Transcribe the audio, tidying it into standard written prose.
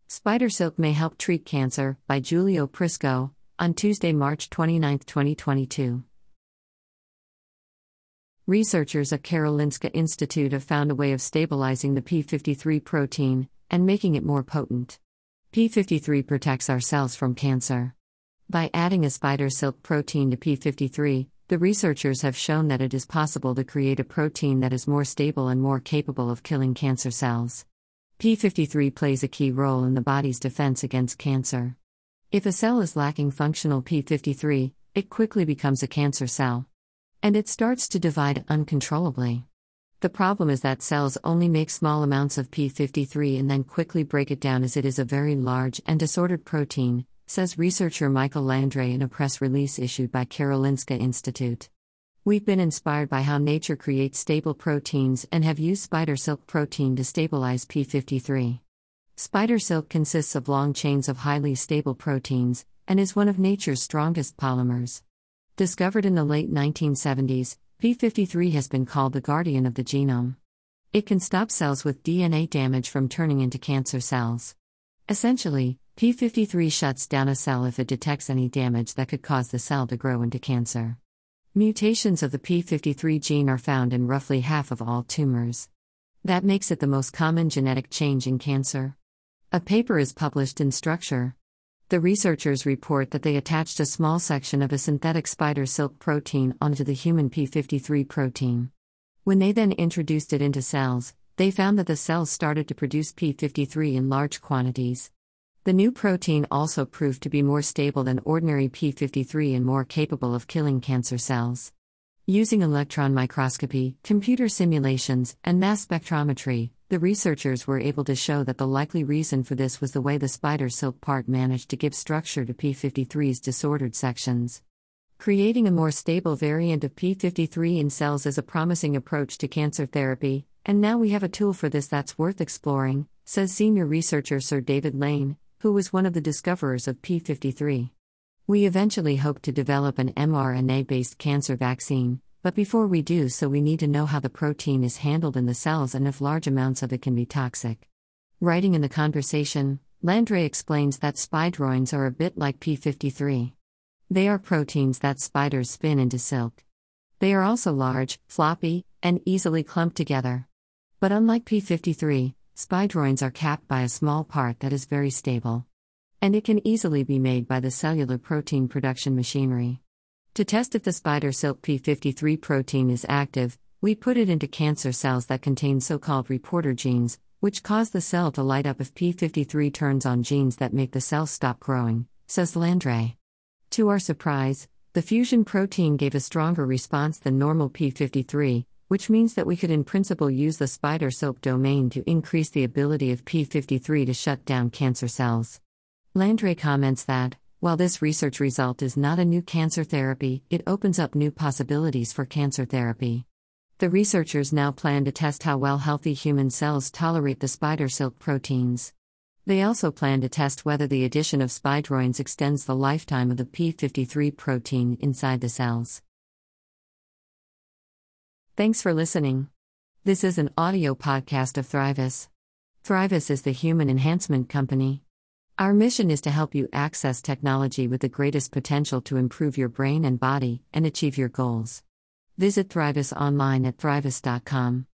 Spider Silk May Help Treat Cancer, by Giulio Prisco, on Tuesday, March 29, 2022. Researchers at Karolinska Institute have found a way of stabilizing the p53 protein and making it more potent. p53 protects our cells from cancer. By adding a spider silk protein to p53, the researchers have shown that it is possible to create a protein that is more stable and more capable of killing cancer cells. p53 plays a key role in the body's defense against cancer. If a cell is lacking functional p53, it quickly becomes a cancer cell. And it starts to divide uncontrollably. The problem is that cells only make small amounts of p53 and then quickly break it down as it is a very large and disordered protein, says researcher Michael Landre in a press release issued by Karolinska Institute. We've been inspired by how nature creates stable proteins and have used spider silk protein to stabilize p53. Spider silk consists of long chains of highly stable proteins and is one of nature's strongest polymers. Discovered in the late 1970s, p53 has been called the guardian of the genome. It can stop cells with DNA damage from turning into cancer cells. Essentially, p53 shuts down a cell if it detects any damage that could cause the cell to grow into cancer. Mutations of the p53 gene are found in roughly half of all tumors. That makes it the most common genetic change in cancer. A paper is published in Structure. The researchers report that they attached a small section of a synthetic spider silk protein onto the human p53 protein. When they then introduced it into cells, they found that the cells started to produce p53 in large quantities. The new protein also proved to be more stable than ordinary p53 and more capable of killing cancer cells. Using electron microscopy, computer simulations, and mass spectrometry, the researchers were able to show that the likely reason for this was the way the spider silk part managed to give structure to p53's disordered sections. Creating a more stable variant of p53 in cells is a promising approach to cancer therapy, and now we have a tool for this that's worth exploring, says senior researcher Sir David Lane, who was one of the discoverers of p53. We eventually hope to develop an mRNA-based cancer vaccine, but before we do so we need to know how the protein is handled in the cells and if large amounts of it can be toxic. Writing in the conversation, Landre explains that spidroins are a bit like p53. They are proteins that spiders spin into silk. They are also large, floppy, and easily clumped together. But unlike p53, spidroins are capped by a small part that is very stable. And it can easily be made by the cellular protein production machinery. To test if the spider silk p53 protein is active, we put it into cancer cells that contain so-called reporter genes, which cause the cell to light up if p53 turns on genes that make the cell stop growing, says Landre. To our surprise, the fusion protein gave a stronger response than normal p53, which means that we could in principle use the spider silk domain to increase the ability of p53 to shut down cancer cells. Landre comments that, while this research result is not a new cancer therapy, it opens up new possibilities for cancer therapy. The researchers now plan to test how well healthy human cells tolerate the spider silk proteins. They also plan to test whether the addition of spidroins extends the lifetime of the p53 protein inside the cells. Thanks for listening. This is an audio podcast of Thrivus. Thrivus is the human enhancement company. Our mission is to help you access technology with the greatest potential to improve your brain and body and achieve your goals. Visit Thrivus online at thrivus.com.